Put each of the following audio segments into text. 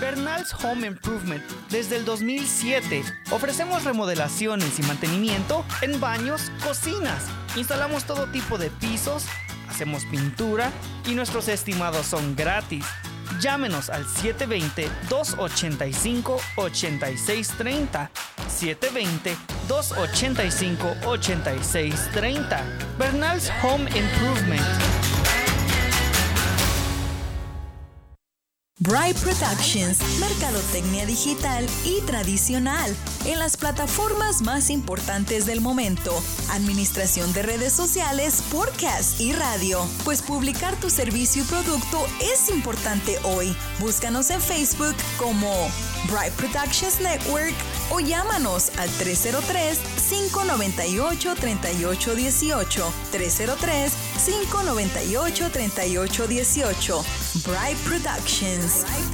Bernal's Home Improvement. Desde el 2007 ofrecemos remodelaciones y mantenimiento en baños, cocinas. Instalamos todo tipo de pisos, hacemos pintura y nuestros estimados son gratis. Llámenos al 720-285-8630. 720-285-8630. Bernal's Home Improvement. Bright Productions, mercadotecnia digital y tradicional en las plataformas más importantes del momento, administración de redes sociales, podcast y radio. Pues publicar tu servicio y producto es importante hoy. Búscanos en Facebook como Bright Productions Network o llámanos al 303-598-3818. 303-598-3818. Bright Productions.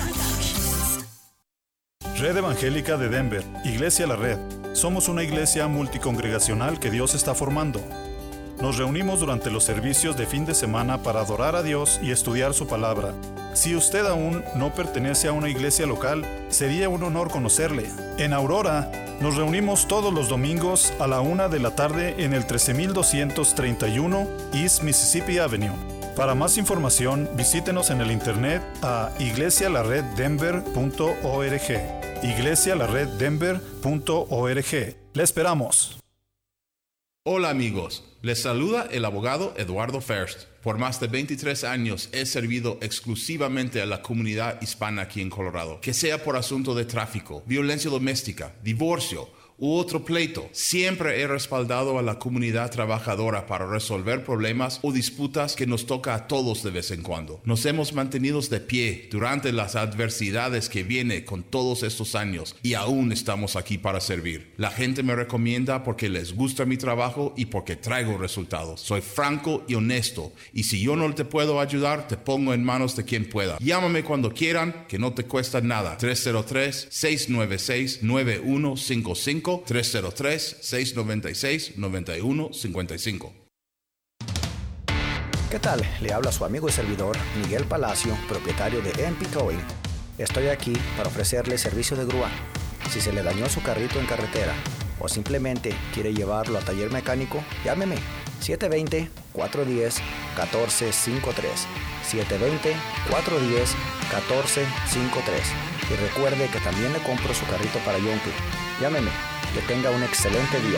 Red Evangélica de Denver, Iglesia La Red. Somos una iglesia multicongregacional que Dios está formando. Nos reunimos durante los servicios de fin de semana para adorar a Dios y estudiar su palabra. Si usted aún no pertenece a una iglesia local, sería un honor conocerle. En Aurora, nos reunimos todos los domingos a la 1 de la tarde en el 13231 East Mississippi Avenue. Para más información, visítenos en el internet a iglesialareddenver.org. iglesialareddenver.org. ¡Le esperamos! Hola amigos, les saluda el abogado Eduardo First. Por más de 23 años he servido exclusivamente a la comunidad hispana aquí en Colorado. Que sea por asunto de tráfico, violencia doméstica, divorcio u otro pleito, siempre he respaldado a la comunidad trabajadora para resolver problemas o disputas que nos toca a todos de vez en cuando. Nos hemos mantenido de pie durante las adversidades que viene con todos estos años y aún estamos aquí para servir. La gente me recomienda porque les gusta mi trabajo y porque traigo resultados. Soy franco y honesto y si yo no te puedo ayudar, te pongo en manos de quien pueda. Llámame cuando quieran, que no te cuesta nada. 303-696-9155. 303-696-9155. ¿Qué tal? Le habla su amigo y servidor Miguel Palacio, propietario de MP Towing. Estoy aquí para ofrecerle servicio de grúa. Si se le dañó su carrito en carretera o simplemente quiere llevarlo a taller mecánico, llámeme 720-410-1453. 720-410-1453. Y recuerde que también le compro su carrito para Yonke. Llámeme. Que tenga un excelente día.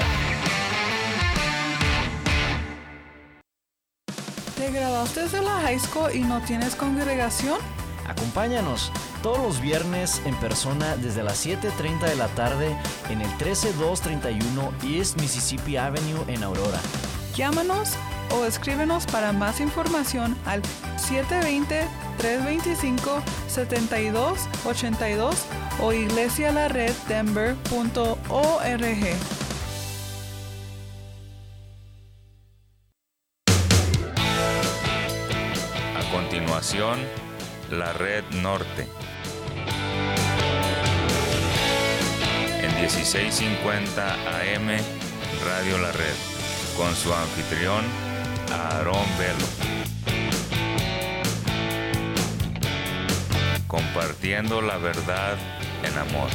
¿Te graduaste de la high school y no tienes congregación? Acompáñanos todos los viernes en persona desde las 7:30 de la tarde en el 13231 East Mississippi Avenue en Aurora. Llámanos o escríbenos para más información al 720-325-7282 o iglesialareddenver.org. A continuación, la Red Norte. En 1650 AM, Radio La Red, con su anfitrión, Aarón Velo. Compartiendo la verdad en amor.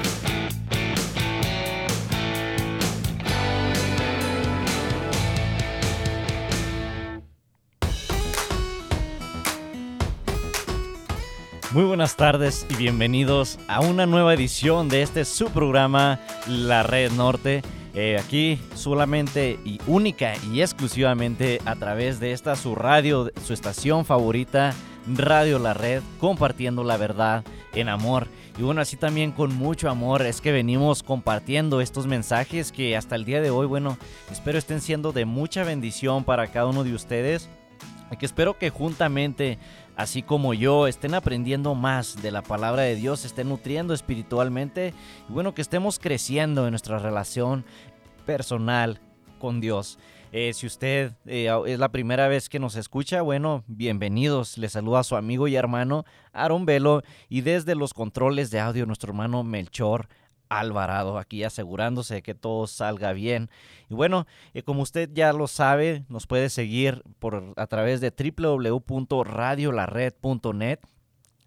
Muy buenas tardes y bienvenidos a una nueva edición de este su programa, La Red Norte. Aquí solamente y única y exclusivamente a través de esta su radio, su estación favorita, Radio La Red, compartiendo la verdad en amor. Y bueno, así también con mucho amor es que venimos compartiendo estos mensajes que hasta el día de hoy, bueno, espero estén siendo de mucha bendición para cada uno de ustedes. Y que espero que juntamente, así como yo, estén aprendiendo más de la palabra de Dios, estén nutriendo espiritualmente y bueno, que estemos creciendo en nuestra relación personal con Dios. Si usted es la primera vez que nos escucha, bueno, bienvenidos. Le saluda a su amigo y hermano Aarón Velo y desde los controles de audio nuestro hermano Melchor Alvarado, aquí asegurándose de que todo salga bien. Y bueno, como usted ya lo sabe, nos puede seguir a través de www.radiolared.net.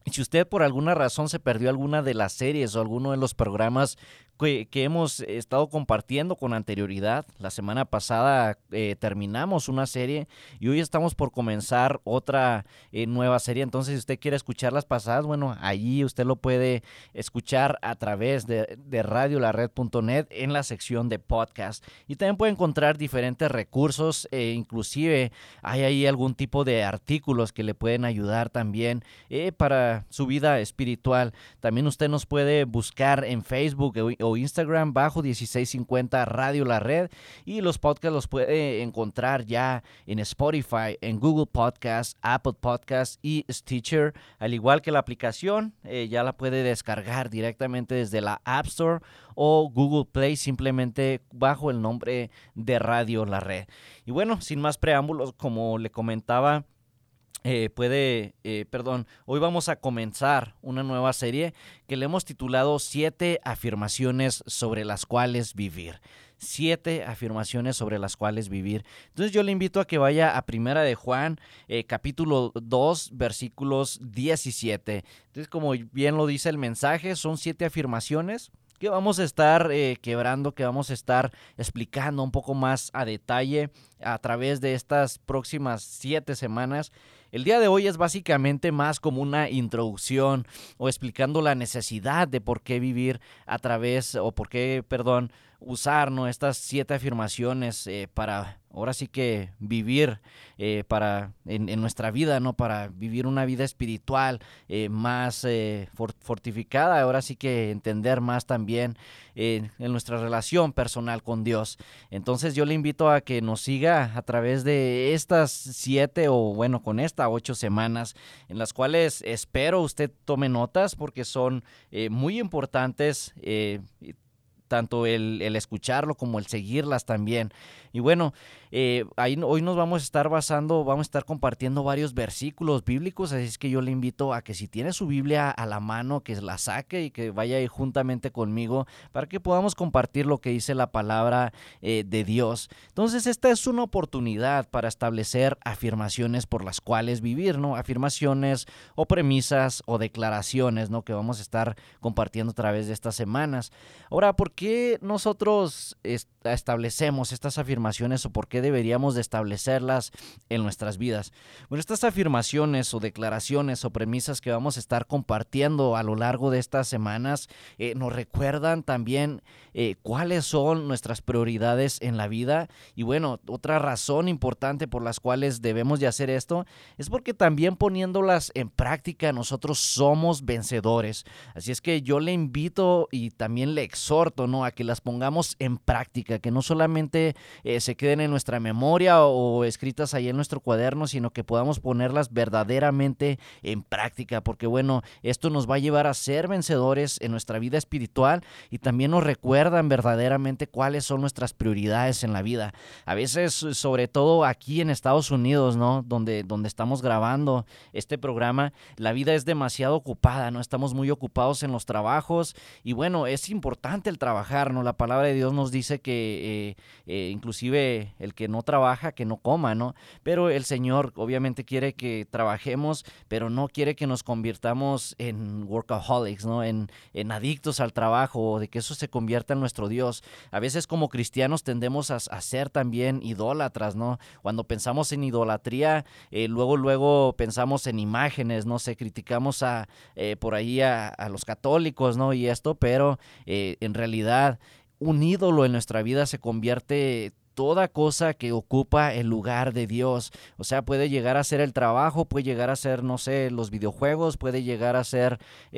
Si usted por alguna razón se perdió alguna de las series o alguno de los programas que hemos estado compartiendo con anterioridad, la semana pasada terminamos una serie y hoy estamos por comenzar otra nueva serie. Entonces, si usted quiere escuchar las pasadas, bueno, allí usted lo puede escuchar a través de radiolared.net en la sección de podcast. Y también puede encontrar diferentes recursos, inclusive hay ahí algún tipo de artículos que le pueden ayudar también para su vida espiritual. También usted nos puede buscar en Facebook o Instagram bajo 1650 Radio La Red, y los podcasts los puede encontrar ya en Spotify, en Google Podcasts, Apple Podcasts y Stitcher, al igual que la aplicación ya la puede descargar directamente desde la App Store o Google Play, simplemente bajo el nombre de Radio La Red. Y bueno, sin más preámbulos, como le comentaba, hoy vamos a comenzar una nueva serie que le hemos titulado 7 afirmaciones sobre las cuales vivir. 7 afirmaciones sobre las cuales vivir. Entonces yo le invito a que vaya a Primera de Juan, capítulo 2, versículos 17. Entonces, como bien lo dice el mensaje, son 7 afirmaciones que vamos a estar quebrando, que vamos a estar explicando un poco más a detalle a través de estas próximas 7 semanas. El día de hoy es básicamente más como una introducción o explicando la necesidad de por qué vivir usar, ¿no?, estas 7 afirmaciones para ahora sí que vivir en nuestra vida, ¿no? Para vivir una vida espiritual más fortificada, ahora sí que entender más también en nuestra relación personal con Dios. Entonces yo le invito a que nos siga a través de estas 7 con estas 8 semanas en las cuales espero usted tome notas porque son muy importantes, tanto el escucharlo como el seguirlas también. Y bueno, hoy nos vamos a estar compartiendo varios versículos bíblicos, así es que yo le invito a que si tiene su Biblia a la mano, que la saque y que vaya ahí juntamente conmigo para que podamos compartir lo que dice la palabra de Dios. Entonces, esta es una oportunidad para establecer afirmaciones por las cuales vivir, ¿no? Afirmaciones o premisas o declaraciones, ¿no?, que vamos a estar compartiendo a través de estas semanas. Ahora, ¿por qué nosotros establecemos estas afirmaciones o por qué deberíamos de establecerlas en nuestras vidas? Bueno, estas afirmaciones o declaraciones o premisas que vamos a estar compartiendo a lo largo de estas semanas nos recuerdan también cuáles son nuestras prioridades en la vida. Y bueno, otra razón importante por las cuales debemos de hacer esto es porque también poniéndolas en práctica nosotros somos vencedores. Así es que yo le invito y también le exhorto, ¿no?, a que las pongamos en práctica, que no solamente se queden en nuestra memoria o escritas ahí en nuestro cuaderno, sino que podamos ponerlas verdaderamente en práctica, porque bueno, esto nos va a llevar a ser vencedores en nuestra vida espiritual y también nos recuerdan verdaderamente cuáles son nuestras prioridades en la vida. A veces, sobre todo aquí en Estados Unidos, ¿no?, donde estamos grabando este programa, la vida es demasiado ocupada, ¿no? Estamos muy ocupados en los trabajos y bueno, es importante el trabajar, ¿no? La palabra de Dios nos dice que inclusive el que no trabaja, que no coma, ¿no? Pero el Señor obviamente quiere que trabajemos, pero no quiere que nos convirtamos en workaholics, ¿no? En adictos al trabajo, o de que eso se convierta en nuestro Dios. A veces como cristianos tendemos a ser también idólatras, ¿no? Cuando pensamos en idolatría, luego pensamos en imágenes, no sé, criticamos por ahí a los católicos, ¿no? Y esto, pero en realidad un ídolo en nuestra vida se convierte toda cosa que ocupa el lugar de Dios. O sea, puede llegar a ser el trabajo, puede llegar a ser, no sé, los videojuegos, puede llegar a ser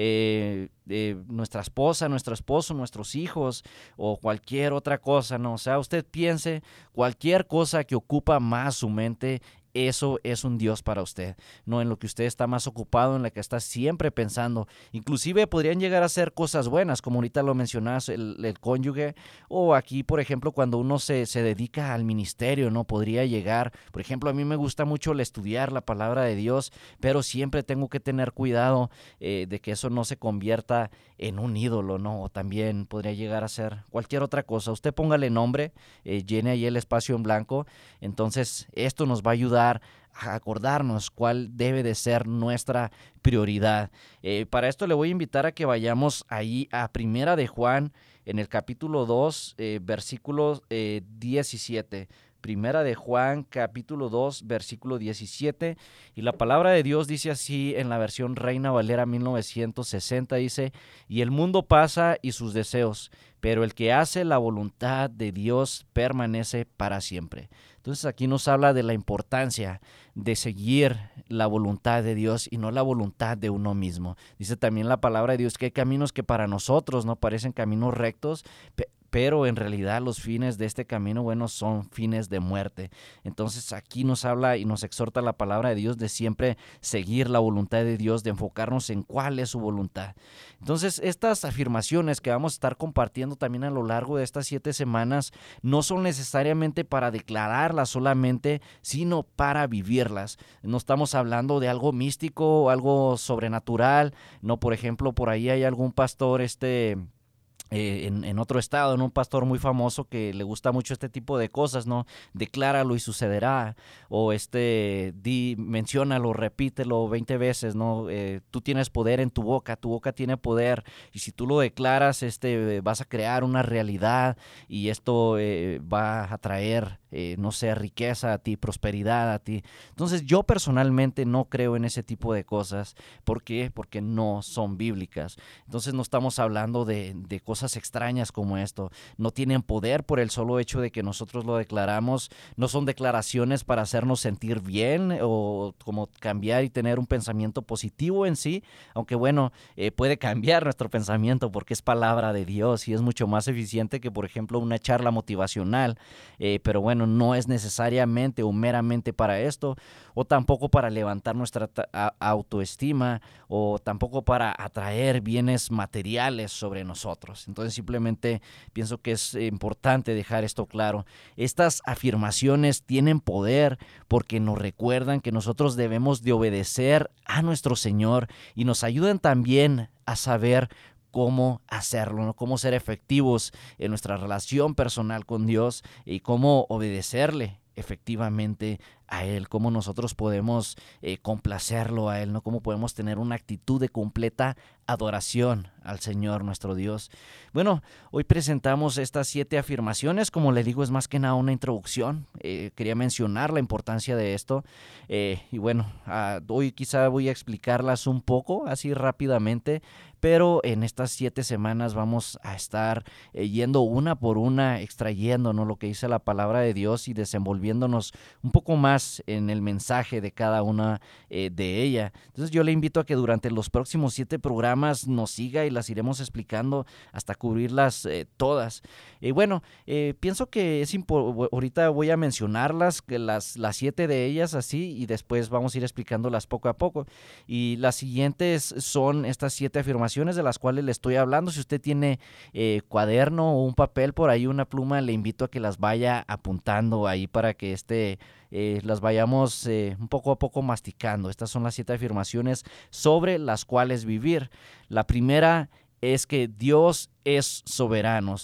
nuestra esposa, nuestro esposo, nuestros hijos o cualquier otra cosa, ¿no? O sea, usted piense cualquier cosa que ocupa más su mente, eso es un Dios para usted, no en lo que usted está más ocupado, en lo que está siempre pensando. Inclusive podrían llegar a ser cosas buenas, como ahorita lo mencionas, el cónyuge, o aquí, por ejemplo, cuando uno se dedica al ministerio, ¿no? Podría llegar, por ejemplo, a mí me gusta mucho el estudiar la palabra de Dios, pero siempre tengo que tener cuidado de que eso no se convierta en un ídolo, ¿no? O también podría llegar a ser cualquier otra cosa. Usted póngale nombre, llene ahí el espacio en blanco, entonces esto nos va a ayudar acordarnos cuál debe de ser nuestra prioridad. Para esto le voy a invitar a que vayamos ahí a Primera de Juan, en el capítulo 2, versículo 17. Primera de Juan, capítulo 2, versículo 17. Y la palabra de Dios dice así en la versión Reina Valera 1960, dice: y el mundo pasa y sus deseos, pero el que hace la voluntad de Dios permanece para siempre. Entonces aquí nos habla de la importancia de seguir la voluntad de Dios y no la voluntad de uno mismo. Dice también la palabra de Dios que hay caminos que para nosotros no parecen caminos rectos, pero en realidad los fines de este camino, bueno, son fines de muerte. Entonces aquí nos habla y nos exhorta la palabra de Dios de siempre seguir la voluntad de Dios, de enfocarnos en cuál es su voluntad. Entonces estas afirmaciones que vamos a estar compartiendo también a lo largo de estas 7 semanas no son necesariamente para declararlas solamente, sino para vivirlas. No estamos hablando de algo místico o algo sobrenatural. No, por ejemplo, por ahí hay algún pastor en otro estado, en un pastor muy famoso que le gusta mucho este tipo de cosas, ¿no? Decláralo y sucederá, o menciónalo, repítelo 20 veces, ¿no? Tú tienes poder en tu boca tiene poder, y si tú lo declaras, vas a crear una realidad, y esto va a traer, riqueza a ti, prosperidad a ti. Entonces yo personalmente no creo en ese tipo de cosas. ¿Por qué? Porque no son bíblicas. Entonces no estamos hablando de cosas extrañas como esto. No tienen poder por el solo hecho de que nosotros lo declaramos. No son declaraciones para hacernos sentir bien o como cambiar y tener un pensamiento positivo en sí, aunque bueno, puede cambiar nuestro pensamiento porque es palabra de Dios y es mucho más eficiente que, por ejemplo, una charla motivacional, pero bueno, no es necesariamente o meramente para esto, o tampoco para levantar nuestra autoestima, o tampoco para atraer bienes materiales sobre nosotros. Entonces simplemente pienso que es importante dejar esto claro. Estas afirmaciones tienen poder porque nos recuerdan que nosotros debemos de obedecer a nuestro Señor y nos ayudan también a saber cómo hacerlo, ¿no? Cómo ser efectivos en nuestra relación personal con Dios y cómo obedecerle efectivamente a Él, cómo nosotros podemos complacerlo a Él, ¿no? Cómo podemos tener una actitud de completa adoración al Señor nuestro Dios. Bueno, hoy presentamos estas 7 afirmaciones. Como le digo, es más que nada una introducción. Quería mencionar la importancia de esto. Y bueno, hoy quizá voy a explicarlas un poco, así rápidamente, pero en estas 7 semanas vamos a estar yendo una por una, extrayéndonos lo que dice la palabra de Dios y desenvolviéndonos un poco más en el mensaje de cada una de ella. Entonces yo le invito a que durante los próximos 7 programas nos siga y las iremos explicando hasta cubrirlas todas. Bueno, pienso que es ahorita voy a mencionarlas, que las 7 de ellas así, y después vamos a ir explicándolas poco a poco. Y las siguientes son estas 7 afirmaciones de las cuales le estoy hablando. Si usted tiene cuaderno o un papel por ahí, una pluma, le invito a que las vaya apuntando ahí para que las vayamos un poco a poco masticando. Estas son las 7 afirmaciones sobre las cuales vivir. La primera es que Dios es soberano.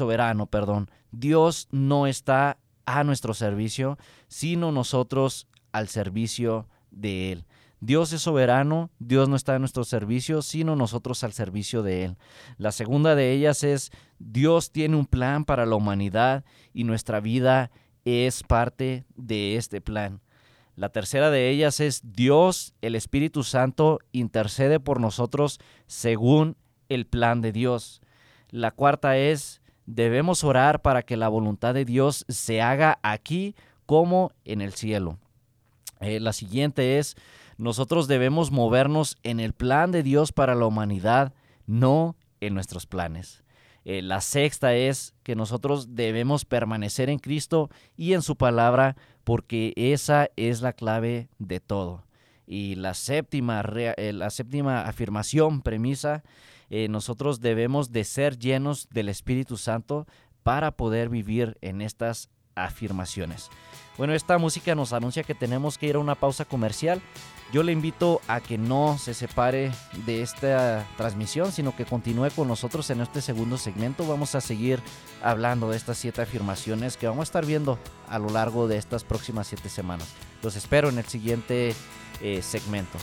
Dios no está a nuestro servicio, sino nosotros al servicio de Él. Dios es soberano, Dios no está a nuestro servicio, sino nosotros al servicio de Él. La segunda de ellas es: Dios tiene un plan para la humanidad y nuestra vida es parte de este plan. La tercera de ellas es: Dios, el Espíritu Santo, intercede por nosotros según el plan de Dios. La cuarta es: debemos orar para que la voluntad de Dios se haga aquí como en el cielo. La siguiente es: nosotros debemos movernos en el plan de Dios para la humanidad, no en nuestros planes. La sexta es que nosotros debemos permanecer en Cristo y en su palabra, porque esa es la clave de todo. Y la séptima afirmación, premisa, nosotros debemos de ser llenos del Espíritu Santo para poder vivir en estas afirmaciones. Bueno, esta música nos anuncia que tenemos que ir a una pausa comercial. Yo le invito a que no se separe de esta transmisión, sino que continúe con nosotros en este segundo segmento. Vamos a seguir hablando de estas 7 afirmaciones que vamos a estar viendo a lo largo de estas próximas 7 semanas. Los espero en el siguiente segmento.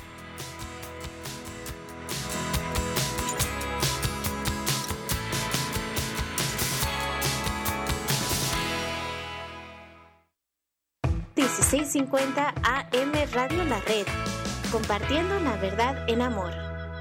...1650 AM Radio La Red... compartiendo la verdad en amor.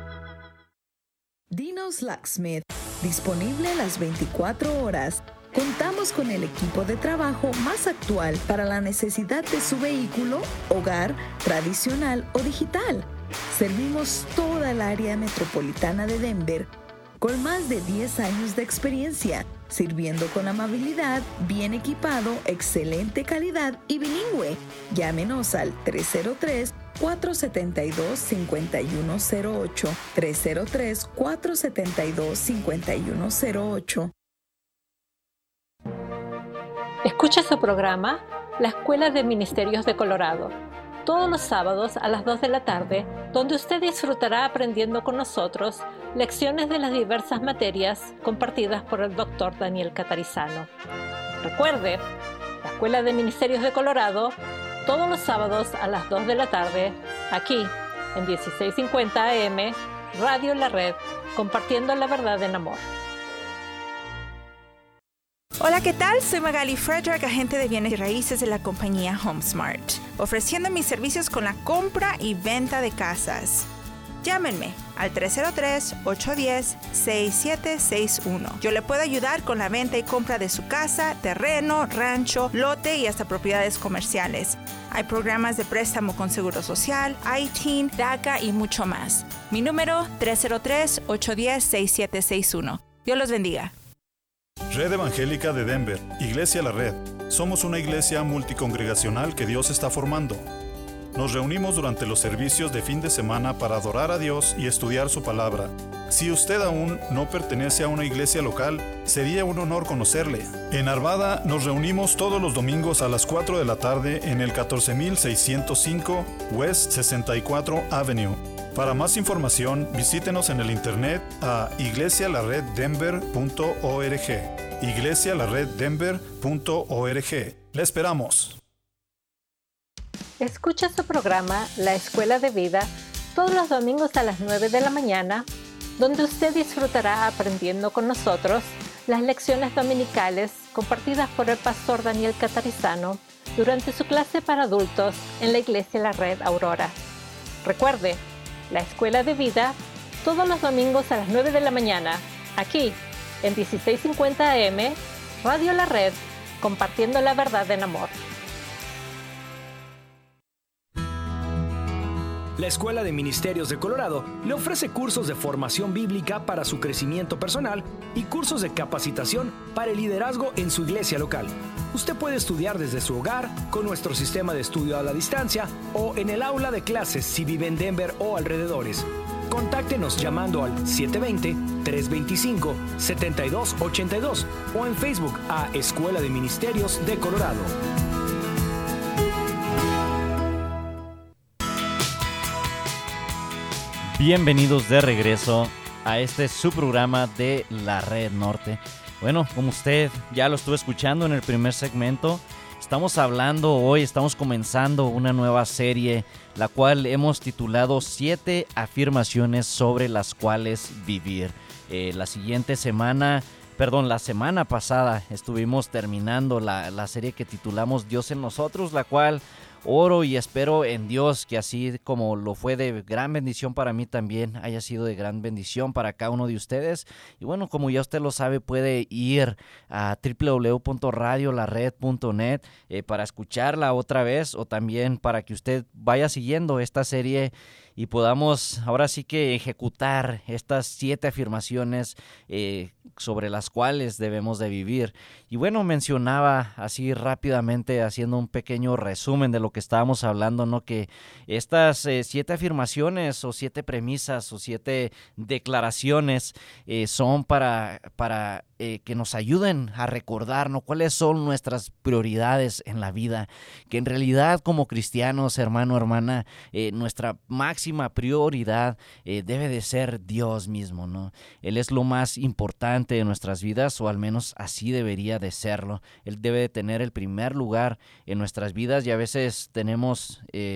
Dino's Locksmith, disponible las 24 horas. Contamos con el equipo de trabajo más actual para la necesidad de su vehículo, hogar, tradicional o digital. Servimos toda el área metropolitana de Denver con más de 10 años de experiencia, sirviendo con amabilidad, bien equipado, excelente calidad y bilingüe. Llámenos al 303-472-5108, 303-472-5108. Escucha su programa La Escuela de Ministerios de Colorado, todos los sábados a las 2 de la tarde, donde usted disfrutará aprendiendo con nosotros lecciones de las diversas materias compartidas por el Dr. Daniel Catarizano. Recuerde, la Escuela de Ministerios de Colorado, todos los sábados a las 2 de la tarde, aquí en 1650 AM, Radio La Red, compartiendo la verdad en amor. Hola, ¿qué tal? Soy Magali Frederick, agente de bienes y raíces de la compañía HomeSmart, ofreciendo mis servicios con la compra y venta de casas. Llámenme al 303-810-6761. Yo le puedo ayudar con la venta y compra de su casa, terreno, rancho, lote y hasta propiedades comerciales. Hay programas de préstamo con Seguro Social, ITIN, DACA y mucho más. Mi número 303-810-6761. Dios los bendiga. Red Evangélica de Denver, Iglesia La Red. Somos una iglesia multicongregacional que Dios está formando. Nos reunimos durante los servicios de fin de semana para adorar a Dios y estudiar su palabra. Si usted aún no pertenece a una iglesia local, sería un honor conocerle. En Arvada nos reunimos todos los domingos a las 4 de la tarde en el 14605 West 64 Avenue. Para más información, visítenos en el internet a iglesialareddenver.org. iglesialareddenver.org. ¡Le esperamos! Escucha su programa La Escuela de Vida todos los domingos a las 9 de la mañana, donde usted disfrutará aprendiendo con nosotros las lecciones dominicales compartidas por el pastor Daniel Catarizano durante su clase para adultos en la Iglesia La Red Aurora. Recuerde, La Escuela de Vida todos los domingos a las 9 de la mañana, aquí en 1650 AM, Radio La Red, compartiendo la verdad en amor. La Escuela de Ministerios de Colorado le ofrece cursos de formación bíblica para su crecimiento personal y cursos de capacitación para el liderazgo en su iglesia local. Usted puede estudiar desde su hogar con nuestro sistema de estudio a la distancia o en el aula de clases si vive en Denver o alrededores. Contáctenos llamando al 720-325-7282 o en Facebook a Escuela de Ministerios de Colorado. Bienvenidos de regreso a este subprograma de La Red Norte. Bueno, como usted ya lo estuvo escuchando en el primer segmento, estamos comenzando una nueva serie, la cual hemos titulado 7 afirmaciones sobre las cuales vivir. La semana pasada estuvimos terminando la serie que titulamos Dios en nosotros, la cual oro y espero en Dios que así como lo fue de gran bendición para mí también haya sido de gran bendición para cada uno de ustedes. Y bueno, como ya usted lo sabe, puede ir a www.radiolared.net para escucharla otra vez o también para que usted vaya siguiendo esta serie y podamos ahora sí que ejecutar estas 7 afirmaciones sobre las cuales debemos de vivir. Y bueno, mencionaba así rápidamente, haciendo un pequeño resumen de lo que estábamos hablando, ¿no? Que estas 7 afirmaciones o 7 premisas o 7 declaraciones son para que nos ayuden a recordarnos cuáles son nuestras prioridades en la vida, que en realidad como cristianos, hermano, hermana, nuestra máxima prioridad debe de ser Dios mismo, ¿no? Él es lo más importante de nuestras vidas, o al menos así debería de serlo. Él debe de tener el primer lugar en nuestras vidas, y a veces tenemos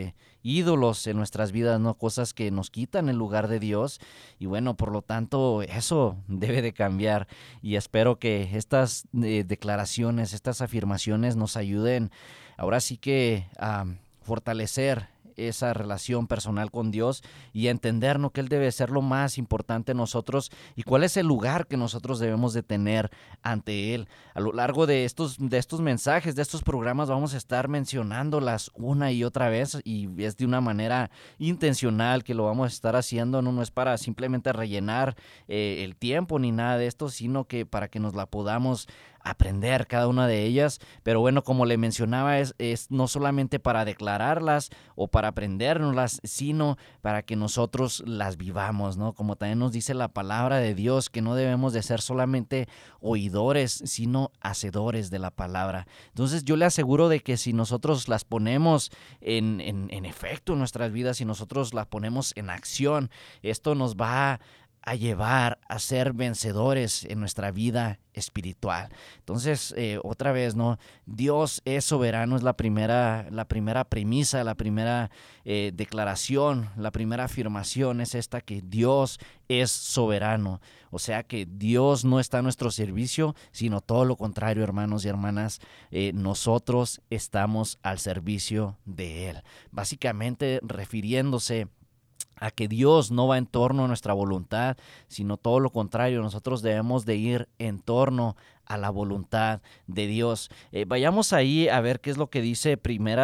ídolos en nuestras vidas, ¿no? Cosas que nos quitan el lugar de Dios, y bueno, por lo tanto, eso debe de cambiar, y espero que estas declaraciones, estas afirmaciones nos ayuden ahora sí que a fortalecer esa relación personal con Dios y a entendernos que Él debe ser lo más importante en nosotros y cuál es el lugar que nosotros debemos de tener ante Él. A lo largo de estos mensajes, de estos programas, vamos a estar mencionándolas una y otra vez, y es de una manera intencional que lo vamos a estar haciendo. No es para simplemente rellenar el tiempo ni nada de esto, sino que para que nos la podamos aprender cada una de ellas. Pero bueno, como le mencionaba, es no solamente para declararlas o para aprendérnoslas, sino para que nosotros las vivamos, ¿no? Como también nos dice la palabra de Dios, que no debemos de ser solamente oidores, sino hacedores de la palabra. Entonces yo le aseguro de que si nosotros las ponemos en efecto en nuestras vidas, si nosotros las ponemos en acción, esto nos va a llevar a ser vencedores en nuestra vida espiritual. Entonces, otra vez, ¿no? Dios es soberano, es la primera premisa, la primera declaración, la primera afirmación es esta, que Dios es soberano. O sea que Dios no está a nuestro servicio, sino todo lo contrario, hermanos y hermanas, nosotros estamos al servicio de Él. Básicamente refiriéndose a que Dios no va en torno a nuestra voluntad, sino todo lo contrario, nosotros debemos de ir en torno a la voluntad de Dios. Vayamos ahí a ver qué es lo que dice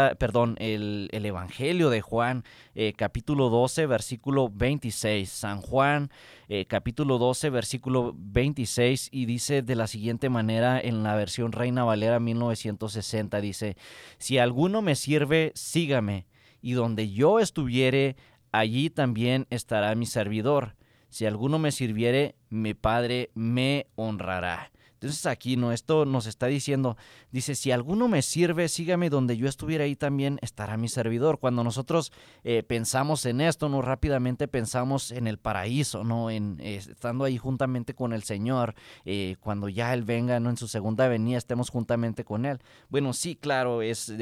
el Evangelio de Juan, capítulo 12, versículo 26. San Juan, capítulo 12, versículo 26, y dice de la siguiente manera en la versión Reina Valera 1960, dice: si alguno me sirve, sígame, y donde yo estuviere, allí también estará mi servidor. Si alguno me sirviere, mi Padre me honrará. Entonces aquí, ¿no? Esto nos está diciendo, dice, si alguno me sirve, sígame, donde yo estuviera, ahí también estará mi servidor. Cuando nosotros pensamos en esto, ¿no? Rápidamente pensamos en el paraíso, ¿no? Estando ahí juntamente con el Señor, cuando ya Él venga, ¿no? En su segunda venida estemos juntamente con Él. Bueno, sí, claro,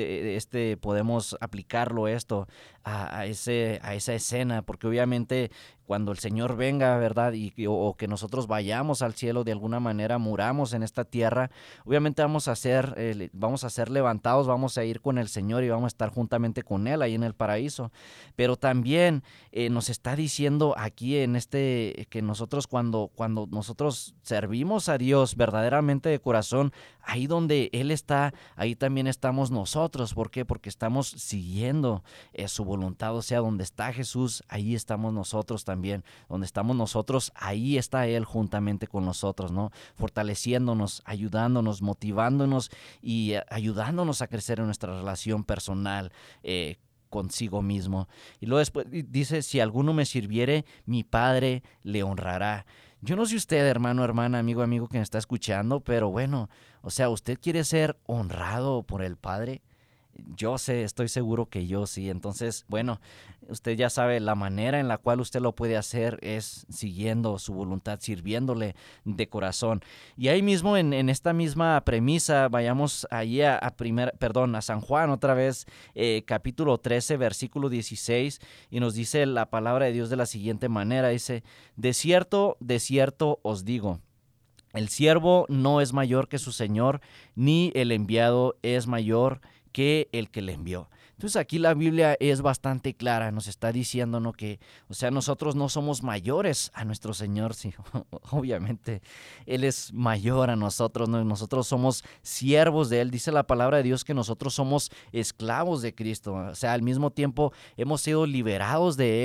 podemos aplicarlo esto a esa escena, porque obviamente cuando el Señor venga, ¿verdad? O que nosotros vayamos al cielo, de alguna manera muramos en esta tierra, obviamente vamos a ser levantados, vamos a ir con el Señor y vamos a estar juntamente con Él ahí en el paraíso. Pero también nos está diciendo aquí que nosotros cuando nosotros servimos a Dios verdaderamente de corazón, ahí donde Él está, ahí también estamos nosotros. ¿Por qué? Porque estamos siguiendo su voluntad. O sea, donde está Jesús, ahí estamos nosotros también. Donde estamos nosotros, ahí está Él juntamente con nosotros, ¿no? Fortaleciéndonos, ayudándonos, motivándonos y ayudándonos a crecer en nuestra relación personal consigo mismo. Y luego después dice, si alguno me sirviere, mi Padre le honrará. Yo no sé usted, hermano, hermana, amigo que me está escuchando, pero bueno, o sea, ¿usted quiere ser honrado por el Padre? Yo sé, estoy seguro que yo sí. Entonces, bueno, usted ya sabe, la manera en la cual usted lo puede hacer es siguiendo su voluntad, sirviéndole de corazón. Y ahí mismo, en esta misma premisa, vayamos allí a San Juan otra vez, capítulo 13, versículo 16, y nos dice la palabra de Dios de la siguiente manera, dice: de cierto os digo, el siervo no es mayor que su Señor, ni el enviado es mayor que el que le envió. Entonces aquí la Biblia es bastante clara, nos está diciendo, ¿no? Que, o sea, nosotros no somos mayores a nuestro Señor, sí, obviamente Él es mayor a nosotros, ¿no? Nosotros somos siervos de Él. Dice la palabra de Dios que nosotros somos esclavos de Cristo, o sea, al mismo tiempo hemos sido liberados de Él,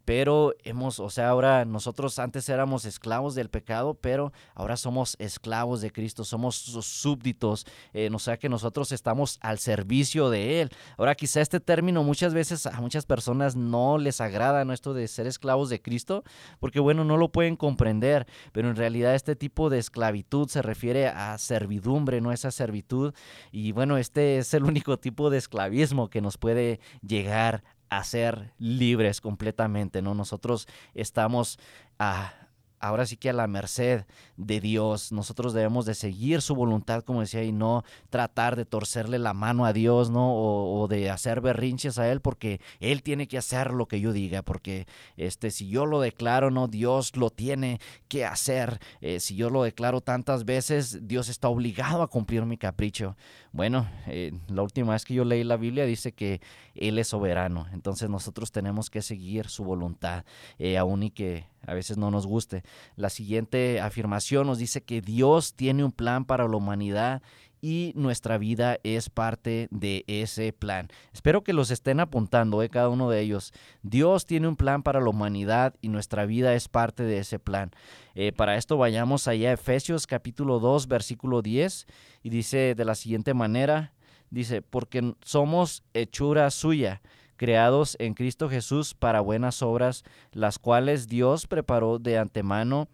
pero ahora nosotros antes éramos esclavos del pecado, pero ahora somos esclavos de Cristo, somos sus súbditos, o sea que nosotros estamos al servicio de Él. Ahora quizá este término muchas veces a muchas personas no les agrada, ¿no? Esto de ser esclavos de Cristo, porque bueno, no lo pueden comprender, pero en realidad este tipo de esclavitud se refiere a servidumbre, ¿no? Esa servitud, y bueno, este es el único tipo de esclavismo que nos puede llegar a ser libres completamente, ¿no? Nosotros estamos ahora sí que a la merced de Dios. Nosotros debemos de seguir su voluntad, como decía, y no tratar de torcerle la mano a Dios, ¿no? O de hacer berrinches a Él, porque Él tiene que hacer lo que yo diga, porque si yo lo declaro, no, Dios lo tiene que hacer. Si yo lo declaro tantas veces, Dios está obligado a cumplir mi capricho. Bueno, la última vez que yo leí la Biblia dice que Él es soberano, entonces nosotros tenemos que seguir su voluntad, aun y que a veces no nos guste. La siguiente afirmación nos dice que Dios tiene un plan para la humanidad y nuestra vida es parte de ese plan. Espero que los estén apuntando, cada uno de ellos. Dios tiene un plan para la humanidad y nuestra vida es parte de ese plan. Para esto vayamos allá a Efesios capítulo 2, versículo 10, y dice de la siguiente manera, dice, porque somos hechura suya, creados en Cristo Jesús para buenas obras, las cuales Dios preparó de antemano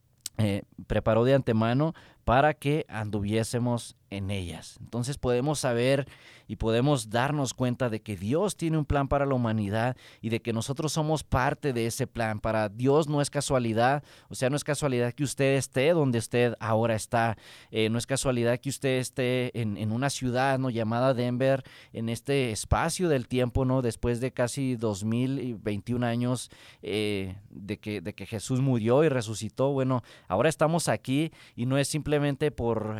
para que anduviésemos en ellas. Entonces podemos saber y podemos darnos cuenta de que Dios tiene un plan para la humanidad y de que nosotros somos parte de ese plan. Para Dios no es casualidad, no es casualidad que usted esté donde usted ahora está. No es casualidad que usted esté en una ciudad, ¿no?, llamada Denver, en este espacio del tiempo, ¿no?, después de casi 2021 años de que Jesús murió y resucitó. Bueno, ahora estamos aquí y no es simplemente por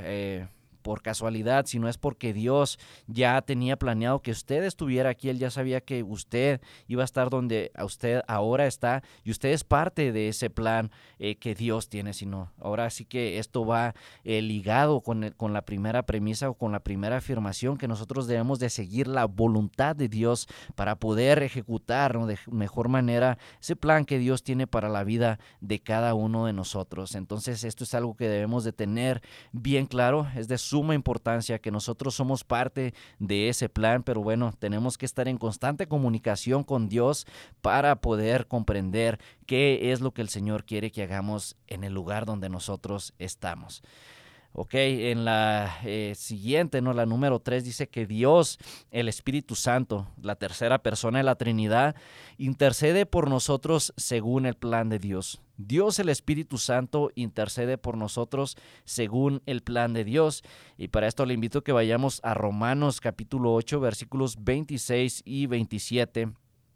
casualidad, sino es porque Dios ya tenía planeado que usted estuviera aquí. Él ya sabía que usted iba a estar donde usted ahora está y usted es parte de ese plan que Dios tiene. Sino ahora sí que esto va ligado con la primera premisa o con la primera afirmación, que nosotros debemos de seguir la voluntad de Dios para poder ejecutar, ¿no?, de mejor manera ese plan que Dios tiene para la vida de cada uno de nosotros. Entonces esto es algo que debemos de tener bien claro. Es de suma importancia que nosotros somos parte de ese plan, pero bueno, tenemos que estar en constante comunicación con Dios para poder comprender qué es lo que el Señor quiere que hagamos en el lugar donde nosotros estamos. Ok, en la siguiente, ¿no?, la número 3, dice que Dios, el Espíritu Santo, la tercera persona de la Trinidad, intercede por nosotros según el plan de Dios. Dios, el Espíritu Santo, intercede por nosotros según el plan de Dios. Y para esto le invito a que vayamos a Romanos capítulo 8, versículos 26 y 27,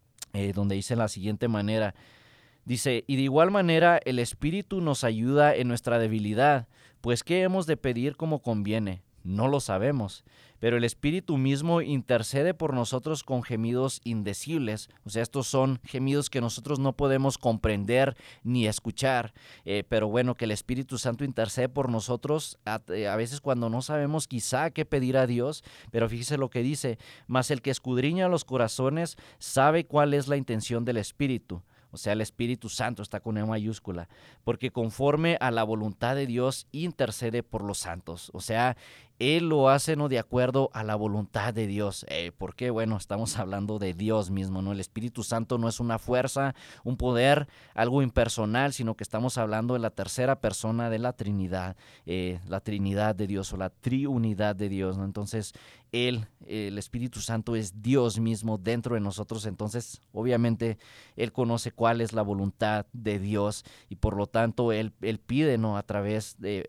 donde dice de la siguiente manera. Dice, y de igual manera el Espíritu nos ayuda en nuestra debilidad, pues ¿qué hemos de pedir como conviene? No lo sabemos, pero el Espíritu mismo intercede por nosotros con gemidos indecibles. O sea, estos son gemidos que nosotros no podemos comprender ni escuchar, pero bueno, que el Espíritu Santo intercede por nosotros a veces cuando no sabemos quizá qué pedir a Dios, pero fíjese lo que dice, mas el que escudriña los corazones sabe cuál es la intención del Espíritu. O sea, el Espíritu Santo está con E mayúscula, porque conforme a la voluntad de Dios intercede por los santos. O sea, Él lo hace, ¿no?, de acuerdo a la voluntad de Dios. ¿Por qué? Bueno, estamos hablando de Dios mismo, ¿no? El Espíritu Santo no es una fuerza, un poder, algo impersonal, sino que estamos hablando de la tercera persona de la Trinidad, la Trinidad de Dios o la triunidad de Dios, ¿no? Entonces, el Espíritu Santo es Dios mismo dentro de nosotros. Entonces, obviamente, Él conoce cuál es la voluntad de Dios y por lo tanto Él pide, ¿no?, a través de,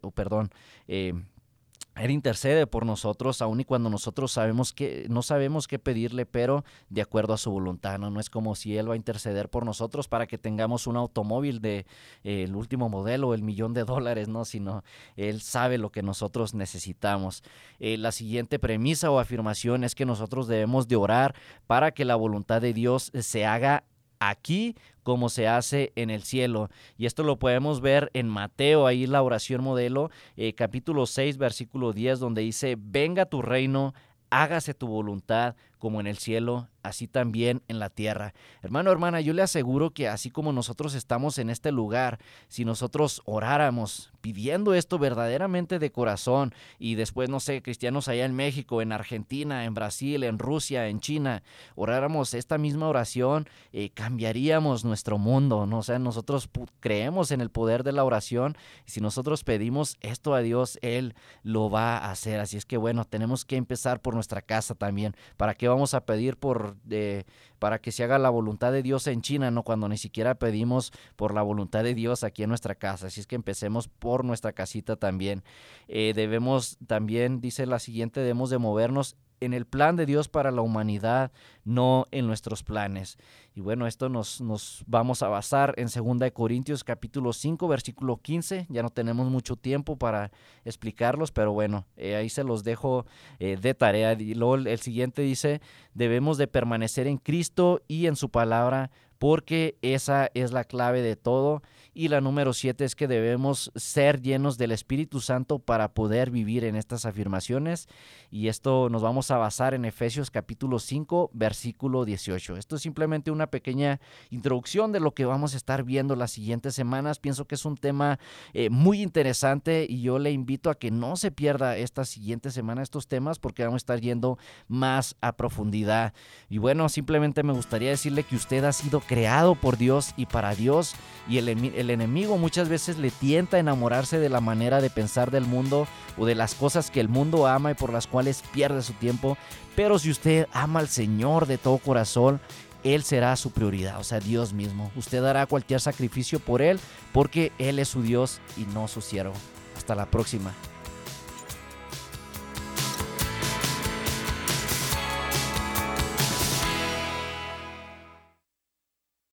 Él intercede por nosotros, aun y cuando nosotros no sabemos qué pedirle, pero de acuerdo a su voluntad, ¿no? No es como si Él va a interceder por nosotros para que tengamos un automóvil de el último modelo, el $1,000,000, ¿no? Sino Él sabe lo que nosotros necesitamos. La siguiente premisa o afirmación es que nosotros debemos de orar para que la voluntad de Dios se haga aquí como se hace en el cielo. Y esto lo podemos ver en Mateo, ahí la oración modelo, capítulo 6, versículo 10, donde dice, venga tu reino, hágase tu voluntad como en el cielo, así también en la tierra. Hermano, hermana, yo le aseguro que así como nosotros estamos en este lugar, si nosotros oráramos pidiendo esto verdaderamente de corazón y después, no sé, cristianos allá en México, en Argentina, en Brasil, en Rusia, en China, oráramos esta misma oración, cambiaríamos nuestro mundo, ¿no? O sea, nosotros creemos en el poder de la oración y si nosotros pedimos esto a Dios, Él lo va a hacer. Así es que bueno, tenemos que empezar por nuestra casa también. ¿Para qué vamos a pedir para que se haga la voluntad de Dios en China, no? Cuando ni siquiera pedimos por la voluntad de Dios aquí en nuestra casa? Así es que empecemos por nuestra casita también. Debemos también, dice la siguiente, debemos de movernos en el plan de Dios para la humanidad, no en nuestros planes. Y bueno, esto nos vamos a basar en 2 Corintios capítulo 5, versículo 15. Ya no tenemos mucho tiempo para explicarlos, pero bueno, ahí se los dejo de tarea. Y luego el siguiente dice, debemos de permanecer en Cristo y en su palabra, porque esa es la clave de todo. Y la número 7 es que debemos ser llenos del Espíritu Santo para poder vivir en estas afirmaciones. Y esto nos vamos a basar en Efesios capítulo 5, versículo 18. Esto es simplemente una pequeña introducción de lo que vamos a estar viendo las siguientes semanas. Pienso que es un tema muy interesante y yo le invito a que no se pierda esta siguiente semana estos temas porque vamos a estar yendo más a profundidad. Y bueno, simplemente me gustaría decirle que usted ha sido creado por Dios y para Dios, y el enemigo muchas veces le tienta a enamorarse de la manera de pensar del mundo o de las cosas que el mundo ama y por las cuales pierde su tiempo. Pero si usted ama al Señor de todo corazón, Él será su prioridad, o sea, Dios mismo. Usted hará cualquier sacrificio por Él porque Él es su Dios y no su siervo. Hasta la próxima.